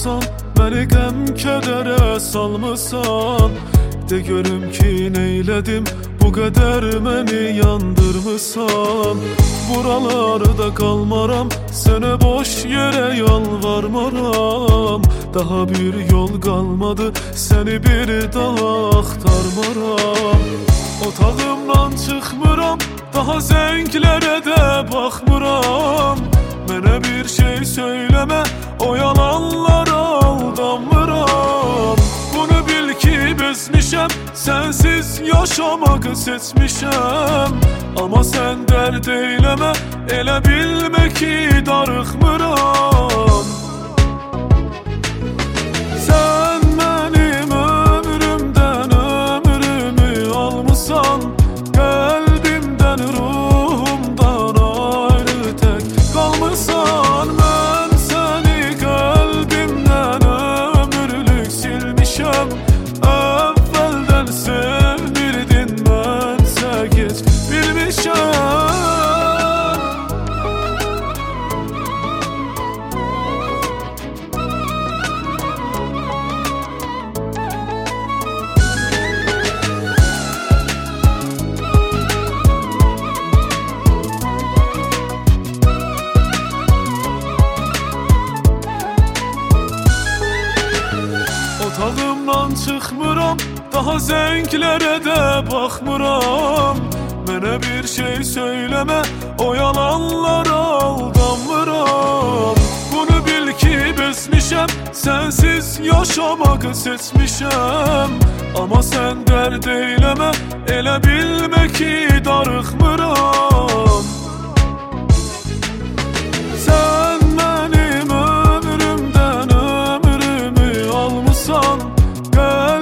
almısan, məni qəm-kədərə salmısan. De görüm ki neylədim, bu qədər məni yandırmısan. Buralarda qalmaram, sənə boş yerə yalvarmaram. Daha bir yol qalmadı, səni bir daha axtarmaram. Otağımdan çıxmıram, daha zənglərə də baxmıram. Mənə bir şey söyləmə, o yalanlara aldanmıram. Bunu bil ki bezmişəm, sənsiz yaşamağı seçmişəm. Amma sən dərd eyləmə, elə bilmə ki darıxmıram. Sən mənim ömrümdən ömrümü almısan, qəlbimdən, ruhumdan ayrı tək qalmısan. Mən səni qəlbimdən ömürlük silmişəm. Əvvəldən sevdirdin, mənsə gec bilmişəm. Otağımdan çıxmıram, daha zənglərə də baxmıram. Mənə bir şey söyləmə, o yalanlara aldanmıram. Bunu bil ki bezmişəm, sənsiz yaşamağı seçmişəm. Amma sən dərd eyləmə, elə bilmə ki darıxmıram. Sən mənim ömrümdən ömrümü almısan,